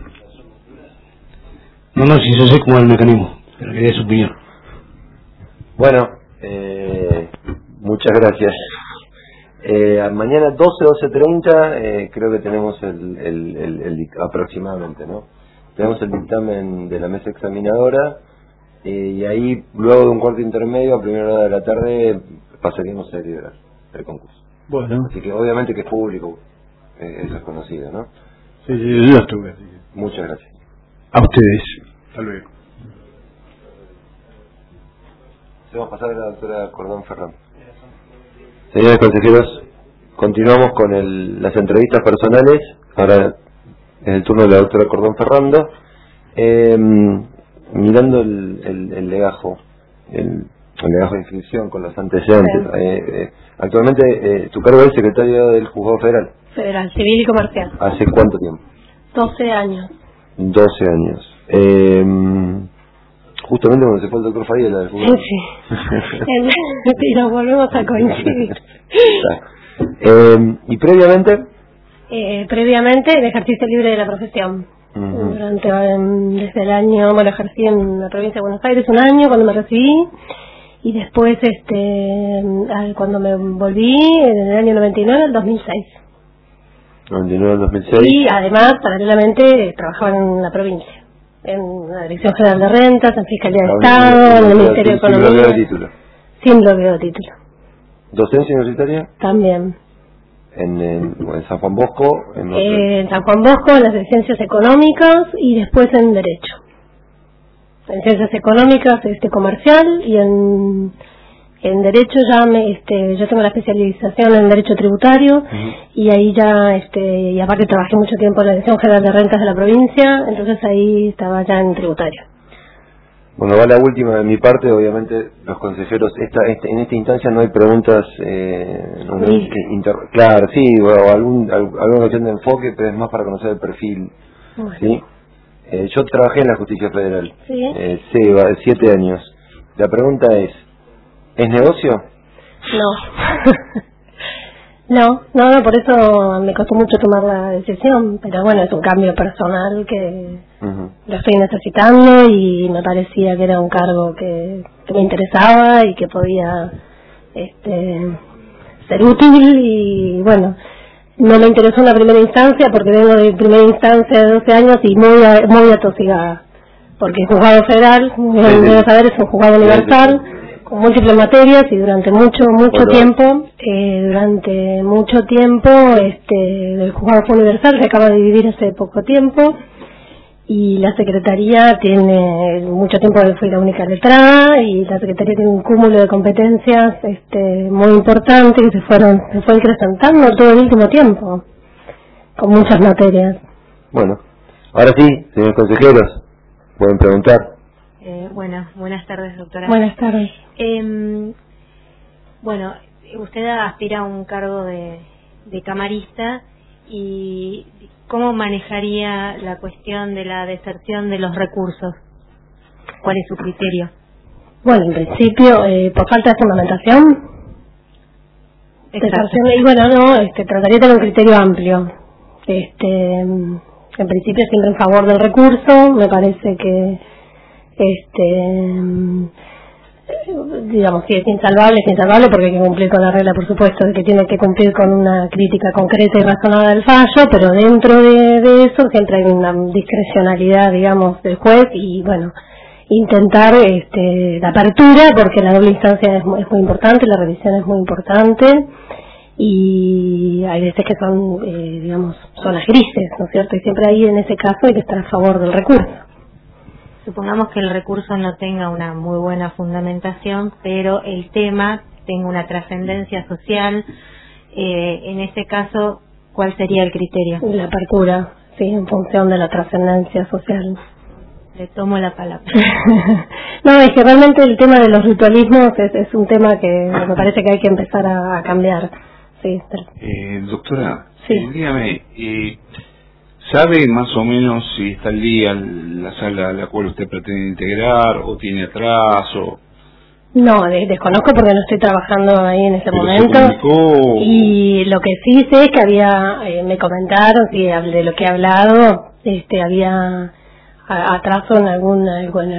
No, si yo sé cómo es el mecanismo, pero quería su opinión. Bueno, muchas gracias. Mañana 12:30 creo que tenemos el aproximadamente, ¿no? Tenemos el dictamen de la mesa examinadora y ahí luego de un cuarto intermedio a primera hora de la tarde pasaríamos a deliberar el concurso. Bueno. Así que obviamente que es público, eso es conocido, ¿no? Sí, yo estuve. Muchas gracias. A ustedes. Hasta luego. Vamos a pasar a la doctora Cordón Ferrán. Señores consejeros, continuamos con las entrevistas personales. Ahora es el turno de la doctora Cordón Ferrando. Mirando el legajo, el legajo de inscripción con los antecedentes. Actualmente tu cargo es secretario del Juzgado Federal. Federal, Civil y Comercial. ¿Hace cuánto tiempo? 12 años. 12 años. Justamente cuando se fue el doctor Fayela del Juzgado. Sí. Y nos volvemos a coincidir. ¿Y previamente? Previamente el ejercicio libre de la profesión. Desde el año, ejercí en la provincia de Buenos Aires un año cuando me recibí y después cuando me volví en el año 99 al 2006. 99 al 2006. Y además paralelamente trabajaba en la provincia, en la Dirección General de Rentas, en Fiscalía de Estado, en el Ministerio de Economía. Sin bloqueo de título. Sin bloqueo de título. ¿Docencia universitaria? También. En San Juan Bosco, en San Juan Bosco, en las ciencias económicas y después en Derecho. En ciencias económicas comercial y en Derecho yo tengo la especialización en Derecho Tributario y ahí y aparte trabajé mucho tiempo en la Dirección General de Rentas de la provincia, entonces ahí estaba ya en Tributario. Bueno, va la última de mi parte. Obviamente los consejeros, en esta instancia no hay preguntas claro, sí, o alguna cuestión de enfoque, pero es más para conocer el perfil. Bueno. ¿Sí? Yo trabajé en la Justicia Federal, ¿sí? 7 años. La pregunta es negocio? No, por eso me costó mucho tomar la decisión, pero bueno, es un cambio personal que lo estoy necesitando y me parecía que era un cargo que me interesaba y que podía ser útil y bueno, no me interesó en la primera instancia porque vengo de primera instancia de 12 años y muy atosigada, porque el juzgado federal, como deben saber, es un juzgado universal, con múltiples materias y durante mucho tiempo el juzgado fue universal, se acaba de dividir hace poco tiempo y la secretaría tiene mucho tiempo que fui la única letrada y la secretaría tiene un cúmulo de competencias muy importante que se fue acrecentando todo el último tiempo con muchas materias. Bueno, ahora sí, señores consejeros, pueden preguntar. Buenas tardes, doctora. Buenas tardes. Bueno, usted aspira a un cargo de camarista y ¿cómo manejaría la cuestión de la deserción de los recursos? ¿Cuál es su criterio? Bueno, en principio, por falta de fundamentación. Deserción, y bueno, trataría de tener un criterio amplio. En principio siempre en favor del recurso, me parece que digamos, si es insalvable porque hay que cumplir con la regla, por supuesto, de que tiene que cumplir con una crítica concreta y razonada del fallo, pero dentro de eso siempre hay una discrecionalidad, digamos, del juez y, bueno, intentar la apertura, porque la doble instancia es muy importante, la revisión es muy importante y hay veces que son, digamos, zonas grises, ¿no es cierto? Y siempre ahí, en ese caso, hay que estar a favor del recurso. Supongamos que el recurso no tenga una muy buena fundamentación, pero el tema tenga una trascendencia social. En ese caso, ¿cuál sería el criterio? La apertura, sí, en función de la trascendencia social. Le tomo la palabra. No, es que realmente el tema de los ritualismos es un tema que me parece que hay que empezar a cambiar. Sí. Doctora, sí. Dígame, ¿sabe más o menos si está al día la sala a la cual usted pretende integrar o tiene atraso? No, desconozco porque no estoy trabajando ahí en este momento. Y lo que sí sé es que había, me comentaron, sí, de lo que he hablado, había atraso en alguno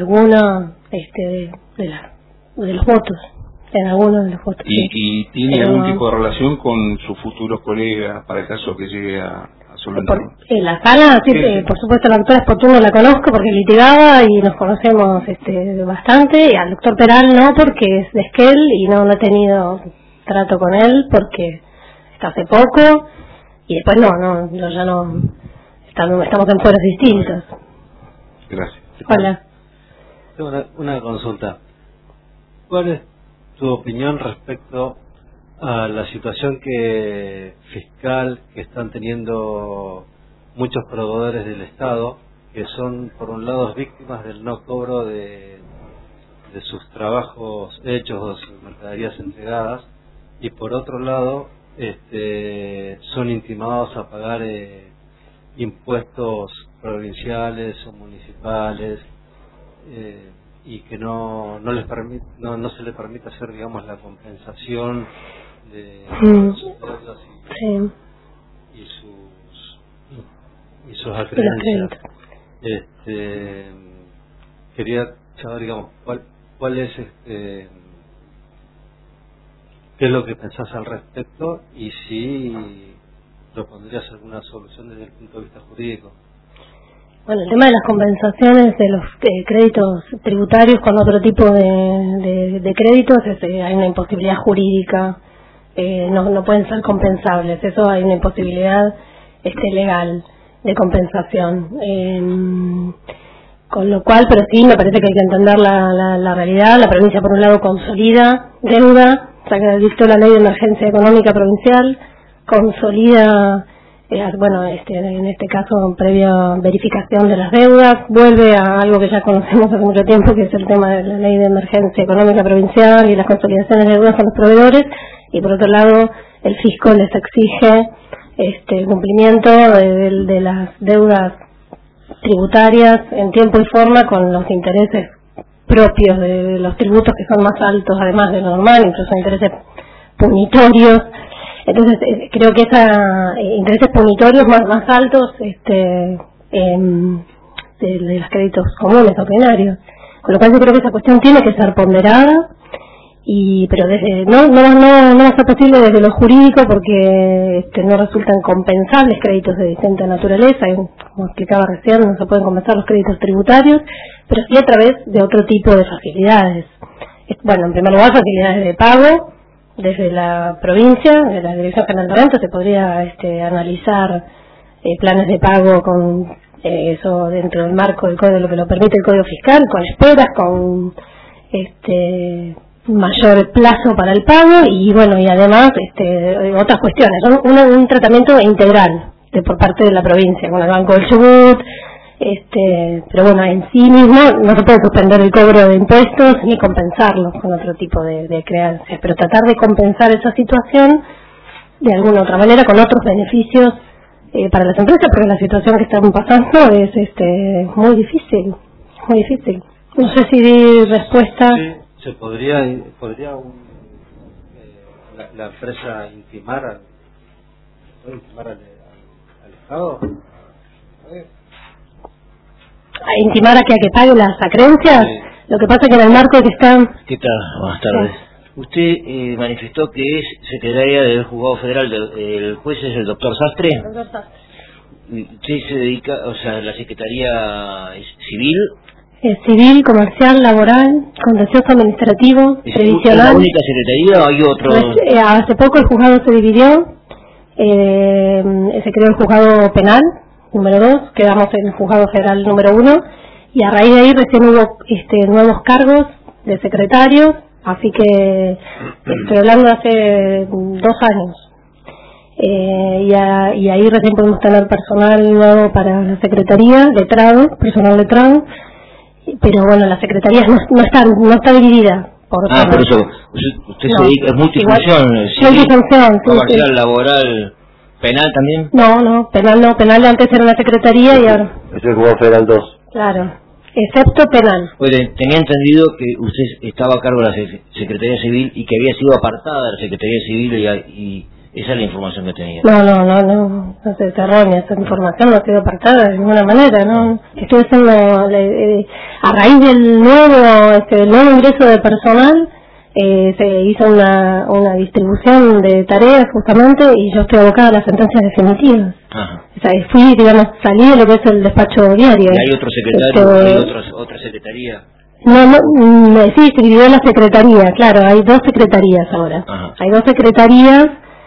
de los votos. En algunos de los votos. ¿Y tiene algún tipo de relación con sus futuros colegas para el caso que llegue a solventarlo? En la sala, sí, por supuesto, la doctora Sportuno la conozco porque litigaba y nos conocemos bastante. Y al doctor Peral no, porque es de Esquel y no he tenido trato con él porque está hace poco. Y después ya no estamos en fueros distintos. Gracias. Hola. Tengo una consulta. ¿Cuál es tu opinión respecto a la situación fiscal que están teniendo muchos proveedores del Estado, que son por un lado víctimas del no cobro de sus trabajos hechos o sus mercaderías entregadas, y por otro lado son intimados a pagar impuestos provinciales o municipales, y que no se les permite hacer, digamos, la compensación de sus deudas y sus acreencias. Quería saber, digamos, cuál es qué es lo que pensás al respecto y si propondrías alguna solución desde el punto de vista jurídico. Bueno, el tema de las compensaciones de los créditos tributarios con otro tipo de créditos, hay una imposibilidad jurídica, no pueden ser compensables, eso hay una imposibilidad legal de compensación. Con lo cual, pero sí, me parece que hay que entender la realidad. La provincia, por un lado, consolida deuda, saca dictó la ley de emergencia económica provincial, consolida, en este caso, previa verificación de las deudas, vuelve a algo que ya conocemos hace mucho tiempo, que es el tema de la ley de emergencia económica provincial y las consolidaciones de deudas con los proveedores, y por otro lado, el fisco les exige el cumplimiento de las deudas tributarias en tiempo y forma con los intereses propios de los tributos que son más altos además de lo normal, incluso intereses punitorios. Entonces creo que intereses punitorios más altos de los créditos comunes, ordinarios. Con lo cual yo creo que esa cuestión tiene que ser ponderada, pero no va a ser posible desde lo jurídico porque no resultan compensables créditos de distinta naturaleza. Como explicaba recién, no se pueden compensar los créditos tributarios, pero sí a través de otro tipo de facilidades. Bueno, en primer lugar, facilidades de pago desde la provincia, de la Dirección General de Rentas. Se podría analizar planes de pago con eso dentro del marco del código, lo que lo permite el Código Fiscal, con esperas, con mayor plazo para el pago y bueno, y además otras cuestiones. Un tratamiento integral por parte de la provincia con el Banco del Chubut. Pero bueno, en sí mismo no se puede suspender el cobro de impuestos ni compensarlo con otro tipo de creencias, pero tratar de compensar esa situación de alguna otra manera con otros beneficios para las empresas, porque la situación que están pasando es muy difícil. No sé si di respuesta. Sí, se podría la empresa intimar al Estado. A intimar a que pague las acreencias. Sí. Lo que pasa es que en el marco que están... ¿Qué tal? Buenas tardes. Sí. Usted manifestó que es secretaria del Juzgado Federal, el juez es el doctor Sastre. El doctor Sastre. ¿Usted se dedica, la secretaría es civil? Civil, comercial, laboral, contencioso administrativo, previsional. ¿Es la única secretaría o hay otro? Hace poco el juzgado se dividió, se creó el juzgado penal número 2, quedamos en el juzgado federal número 1 y a raíz de ahí recién hubo nuevos cargos de secretarios, así que estoy hablando de hace 2 años. Y ahí recién podemos tener personal nuevo para la secretaría, personal letrado, pero bueno, la secretaría no está dividida. Por eso, usted se dedica, es multifunción, comercial, laboral, penal también. Penal antes era una secretaría y ahora... Es el Juzgado Federal 2. Claro, excepto penal. Bueno, tenía entendido que usted estaba a cargo de la Secretaría Civil y que había sido apartada de la Secretaría Civil y esa es la información que tenía. No se errónea, esa información no ha sido apartada de ninguna manera, ¿no? Estoy haciendo, a raíz del nuevo ingreso de personal, se hizo una distribución de tareas justamente y yo estoy abocada a las sentencias definitivas. Ajá. O sea, salí de lo que es el despacho diario. ¿Y hay otro secretario? ¿Hay otra secretaría? Sí, se dividió la secretaría, claro, hay 2 secretarías ahora. Ajá. Hay 2 secretarías,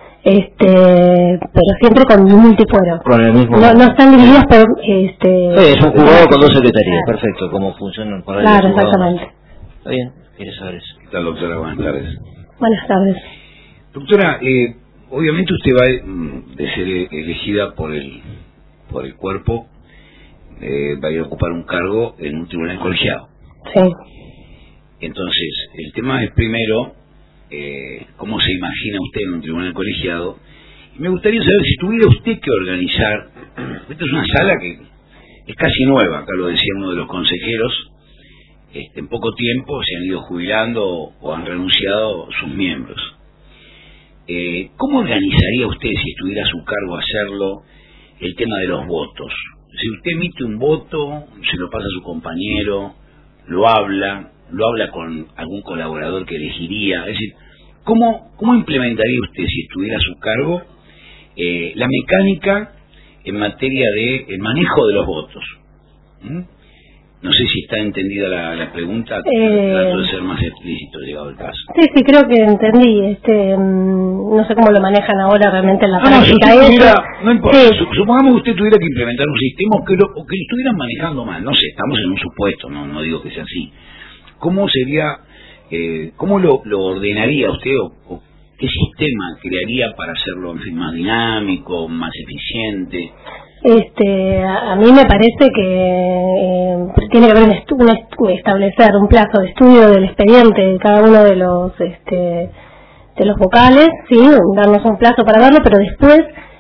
pero siempre con multifuero. Con el mismo. No están divididas por es un juzgado con 2 secretarías, claro. Perfecto, como funcionan para el Claro, exactamente. Está bien, quieres saber eso. ¿Qué tal, doctora? Buenas tardes. Buenas tardes. Doctora, obviamente usted va de ser elegida por el cuerpo, va a ir a ocupar un cargo en un tribunal colegiado. Sí. Entonces, el tema es primero, cómo se imagina usted en un tribunal colegiado. Y me gustaría saber si tuviera usted que organizar, esta es una sala que es casi nueva, acá lo decía uno de los consejeros, en poco tiempo se han ido jubilando o han renunciado sus miembros. ¿Cómo organizaría usted, si estuviera a su cargo hacerlo, el tema de los votos? Si usted emite un voto, se lo pasa a su compañero, lo habla con algún colaborador que elegiría, es decir, ¿cómo implementaría usted, si estuviera a su cargo, la mecánica en materia de el manejo de los votos? No sé si está entendida la pregunta, trato de ser más explícito llegado el caso. Sí, creo que entendí. No sé cómo lo manejan ahora realmente en la práctica. No importa, supongamos que usted tuviera que implementar un sistema o que lo estuvieran manejando mal, no sé, estamos en un supuesto, no digo que sea así. ¿Cómo sería, cómo lo ordenaría usted o qué sistema crearía para hacerlo más dinámico, más eficiente? A mí me parece que tiene que haber establecer un plazo de estudio del expediente de cada uno de los vocales, sí, darnos un plazo para verlo, pero después,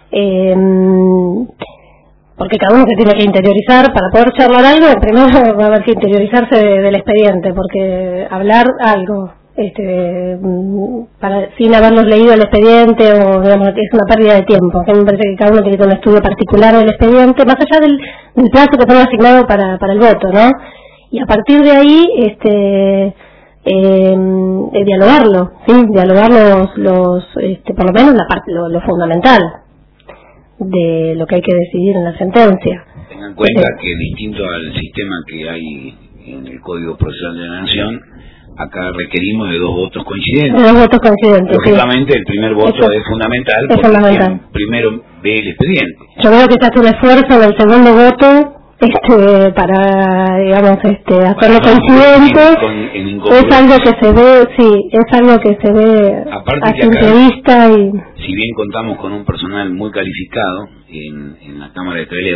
porque cada uno se tiene que interiorizar para poder charlar algo, primero va a haber que interiorizarse del expediente, porque hablar algo sin habernos leído el expediente, o digamos, es una pérdida de tiempo. A mí me parece que cada uno tiene que tener un estudio particular del expediente, más allá del plazo que tenga asignado para el voto, ¿no? Y a partir de ahí, dialogarlo, ¿sí? Dialogar por lo menos la parte, lo fundamental de lo que hay que decidir en la sentencia. Tengan en cuenta que distinto al sistema que hay en el Código Procesal de la Nación, acá requerimos de 2 votos coincidentes. De 2 votos coincidentes. Lógicamente, el primer voto es fundamental, porque quien primero ve el expediente. Yo veo que se hace un esfuerzo en el segundo voto para, digamos, hacerlo coincidente. Es algo que se ve, es algo que se ve a simple vista. Si bien contamos con un personal muy calificado en la Cámara de Trelew,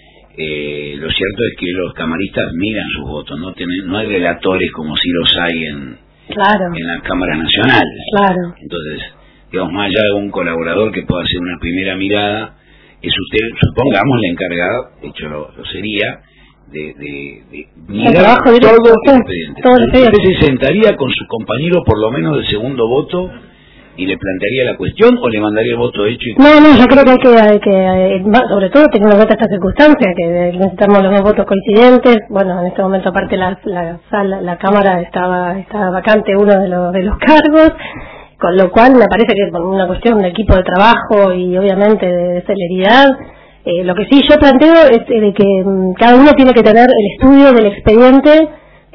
lo cierto es que los camaristas miran sus votos, no hay relatores como si los hay en las cámaras nacionales. Claro. Entonces, digamos, más allá de un colaborador que pueda hacer una primera mirada, es usted, supongamos, la encargada, de hecho lo sería, de mirar todo el expediente. ¿Usted se sentaría con su compañero por lo menos del segundo voto y le plantearía la cuestión, o le mandaría el voto hecho? No, yo creo que hay que sobre todo teniendo en cuenta esta circunstancia, que necesitamos los 2 votos coincidentes. Bueno, en este momento aparte la Cámara estaba vacante uno de los cargos, con lo cual me parece que por una cuestión de equipo de trabajo y obviamente de celeridad, lo que sí yo planteo es de que cada uno tiene que tener el estudio del expediente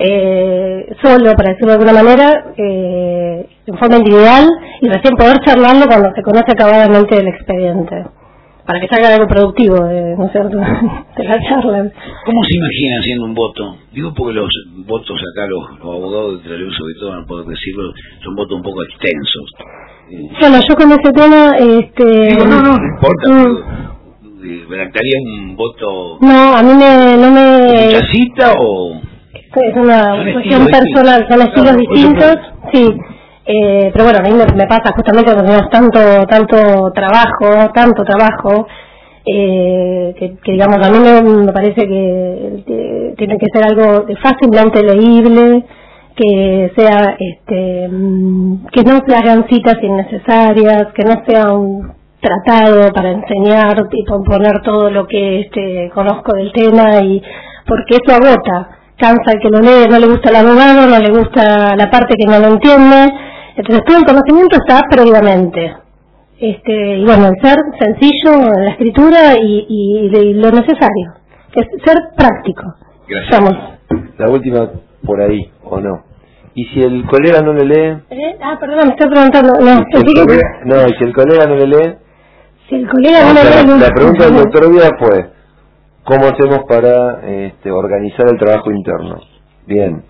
solo, para decirlo de alguna manera, en forma individual, y recién poder charlarlo cuando se conoce acabadamente el expediente, para que salga algo productivo, ¿no es cierto?, de la charla. ¿Cómo se imagina haciendo un voto? Digo porque los votos acá, los abogados de Trelew, sobre todo, no puedo decirlo, son votos un poco extensos. Bueno, yo con ese tema... no importa, ¿redactaría un voto? No, a mí no me... ¿Mucha cita o...? Es una cuestión personal, son estilos distintos, sí. Pero bueno, a mí me pasa justamente cuando tenemos tanto trabajo, que digamos, a mí me parece que tiene que ser algo fácilmente leíble, que sea, que no se hagan citas innecesarias, que no sea un tratado para enseñar y poner todo lo que conozco del tema, y porque eso agota, cansa el que lo lee, no le gusta el abogado, no le gusta la parte que no lo entiende. Entonces todo el conocimiento está previamente, y bueno, el ser sencillo en la escritura y lo necesario, que es ser práctico. Gracias. Vamos. La última por ahí, ¿o no? ¿Y si el colega no le lee? Perdón, me estoy preguntando. ¿Y si el colega no le lee? Si el colega no le lee... La pregunta del doctor Vida fue, ¿cómo hacemos para organizar el trabajo interno? Bien.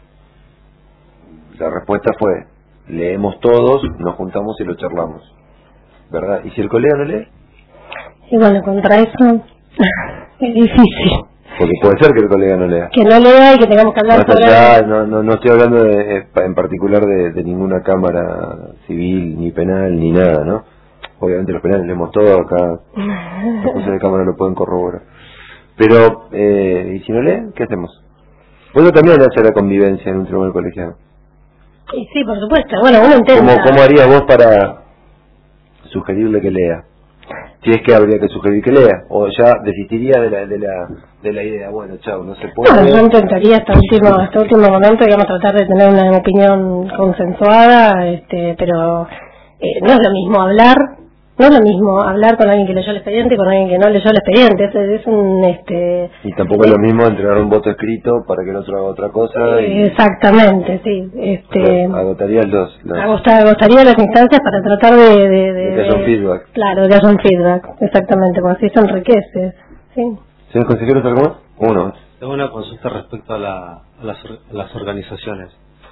La respuesta fue, leemos todos, nos juntamos y lo charlamos, ¿verdad? ¿Y si el colega no lee? Y bueno, contra eso es difícil. Porque puede ser que el colega no lea. Que no lea y que tengamos que hablar sobre allá, no estoy hablando en particular de ninguna cámara civil, ni penal, ni nada, ¿no? Obviamente los penales leemos todo acá, las cosas de cámara lo pueden corroborar. Pero, ¿y si no lee? ¿Qué hacemos? Bueno, también hace la convivencia en un tribunal colegiado. Sí, por supuesto. Bueno, uno intenta. ¿Cómo harías vos para sugerirle que lea? Si es que habría que sugerir que lea, o ya desistiría de la idea, bueno, chao, no se puede. No, yo intentaría hasta último momento, digamos, tratar de tener una opinión consensuada, pero no es lo mismo hablar. No es lo mismo hablar con alguien que leyó el expediente y con alguien que no leyó el expediente. Es un y tampoco es lo mismo entregar un voto escrito para que el otro haga otra cosa. Exactamente, sí. Agotaría agotaría las instancias para tratar de que haya un feedback. Claro, de haya un feedback, exactamente, porque así se enriquece. Sí. ¿Señor consejero, algo más? Uno. Tengo una consulta respecto a las organizaciones.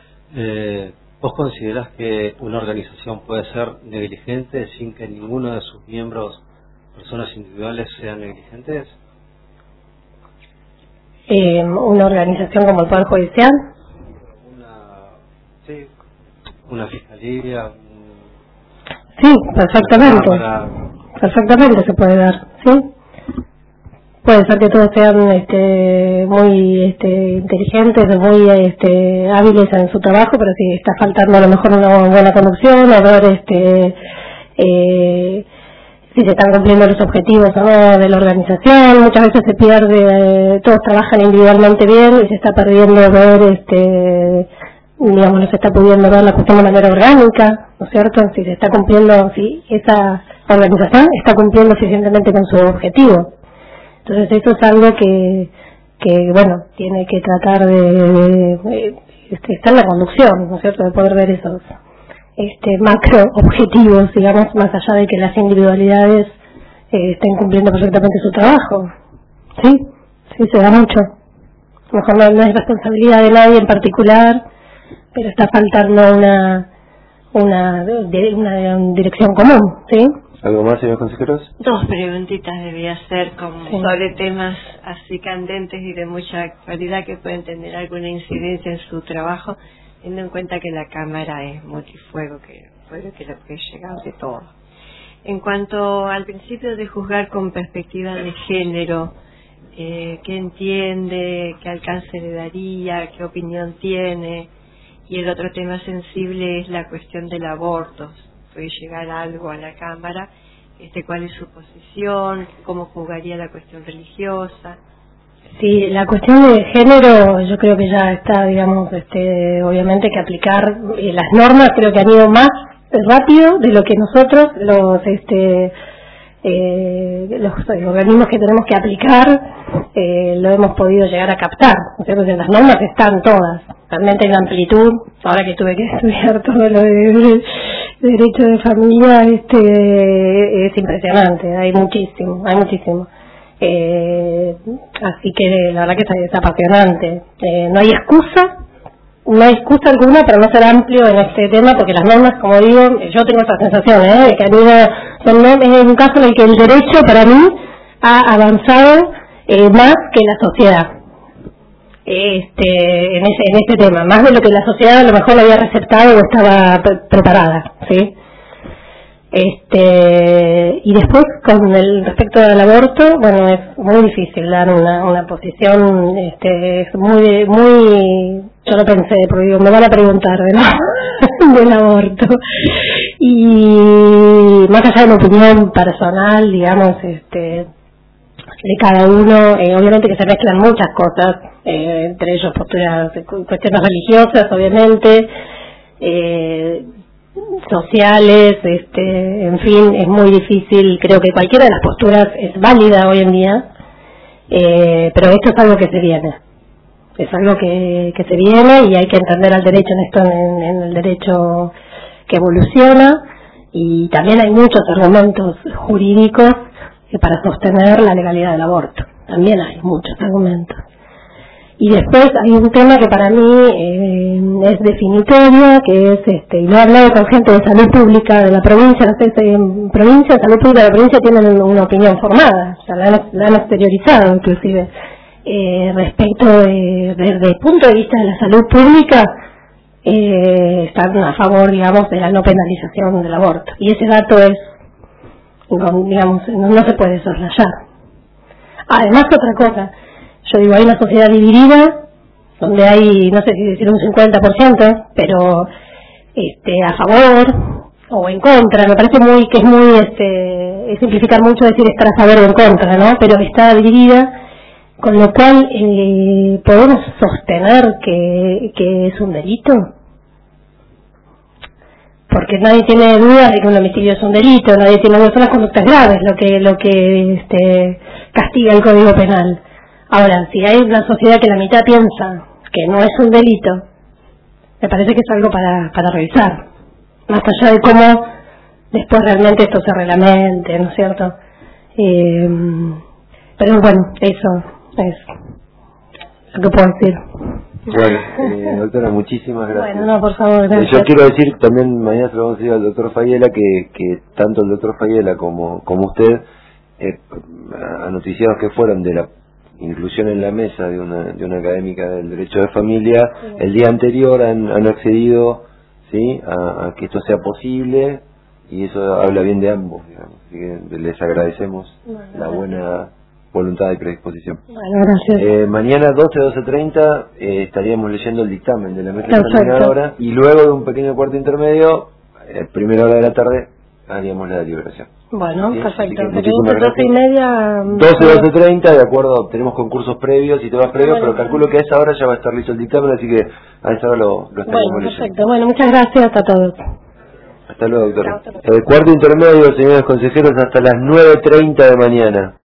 ¿Vos considerás que una organización puede ser negligente sin que ninguno de sus miembros, personas individuales, sean negligentes? ¿Una organización como el Poder Judicial? Una fiscalía. Sí, perfectamente. Perfectamente se puede dar, ¿sí? puede ser que todos sean muy inteligentes, muy hábiles en su trabajo, pero si está faltando a lo mejor una buena conducción, a ver si se están cumpliendo los objetivos o no de la organización. Muchas veces se pierde, todos trabajan individualmente bien y se está perdiendo ver, digamos, no se está pudiendo ver la cuestión de manera orgánica, ¿no es cierto? Si se está cumpliendo, si esa organización está cumpliendo eficientemente con su objetivo. Entonces eso es algo que bueno, tiene que tratar de está en la conducción, ¿no es cierto?, de poder ver esos macro objetivos, digamos, más allá de que las individualidades estén cumpliendo perfectamente su trabajo. Sí, se da mucho. A lo mejor no es responsabilidad de nadie en particular, pero está faltando una dirección común, ¿sí? ¿Algo más, señores consejeros? Dos preguntitas debía hacer sobre temas así candentes y de mucha actualidad que pueden tener alguna incidencia en su trabajo, teniendo en cuenta que la Cámara es multifuego, que puede llegar de todo. En cuanto al principio de juzgar con perspectiva de género, ¿qué entiende? ¿Qué alcance le daría? ¿Qué opinión tiene? Y el otro tema sensible es la cuestión del aborto. Puede llegar algo a la Cámara, ¿cuál es su posición? ¿Cómo jugaría la cuestión religiosa? Sí, la cuestión de género yo creo que ya está, digamos, obviamente que aplicar las normas, creo que han ido más rápido de lo que nosotros, los organismos que tenemos que aplicar, lo hemos podido llegar a captar. O sea, porque las normas están todas, realmente en amplitud. Ahora que tuve que estudiar todo lo de derecho de familia, es impresionante, hay muchísimo. Así que la verdad que es apasionante. No hay excusa alguna para no ser amplio en este tema, porque las normas, como digo, yo tengo esa sensación, de que es un caso en el que el derecho para mí ha avanzado más que la sociedad en este tema, más de lo que la sociedad a lo mejor lo había receptado o estaba preparada, ¿sí? Y después con el respecto al aborto, bueno, es muy difícil dar una posición, es muy, yo lo pensé, porque digo, me van a preguntar del aborto, y más allá de la opinión personal, digamos, de cada uno, obviamente que se mezclan muchas cosas, entre ellos posturas, cuestiones religiosas, obviamente, sociales, en fin, es muy difícil. Creo que cualquiera de las posturas es válida hoy en día, pero esto es algo que se viene, se viene, y hay que entender al derecho en esto, en el derecho que evoluciona, y también hay muchos argumentos jurídicos para sostener la legalidad del aborto, también hay muchos argumentos. Y después hay un tema que para mí es definitorio, que es, y lo he hablado con gente de salud pública de la provincia, no sé si en provincia, salud pública de la provincia tienen una opinión formada, o sea, la han exteriorizado inclusive, respecto desde el punto de vista de la salud pública, están a favor, digamos, de la no penalización del aborto. Y ese dato es, digamos, no se puede soslayar. Además, otra cosa, yo digo, hay una sociedad dividida, donde hay, no sé si decir un 50%, pero a favor o en contra. Me parece que es muy, es simplificar mucho decir estar a favor o en contra, ¿no? Pero está dividida, con lo cual podemos sostener que es un delito. Porque nadie tiene dudas de que un homicidio es un delito, nadie tiene dudas, son las conductas graves lo que castiga el Código Penal. Ahora, si hay una sociedad que la mitad piensa que no es un delito, me parece que es algo para revisar, más allá de cómo después realmente esto se reglamente, ¿no es cierto? Pero bueno, eso es lo que puedo decir. Bueno, doctora, muchísimas gracias. Bueno, no, por favor, gracias. Yo quiero decir también, mañana se lo vamos a decir al doctor Fayela, que tanto el doctor Fayela como usted, a noticiados que fueron de la inclusión en la mesa de una académica del derecho de familia, el día anterior han accedido, ¿sí?, a que esto sea posible, y eso habla bien de ambos, digamos. Así que les agradecemos la buena voluntad y predisposición. Bueno, gracias. Mañana 12:30 estaríamos leyendo el dictamen de la mesa examinadora y luego de un pequeño cuarto intermedio, primera hora de la tarde, haríamos la deliberación. Bueno, ¿sí? perfecto. Muchísimas 12:30. 12:30, de acuerdo, tenemos concursos previos y temas previos, pero calculo que a esa hora ya va a estar listo el dictamen, así que a esa hora lo estaremos leyendo. Perfecto. Bueno, muchas gracias a todos. Hasta luego, doctor. Cuarto intermedio, señores consejeros, hasta las 9:30 de mañana.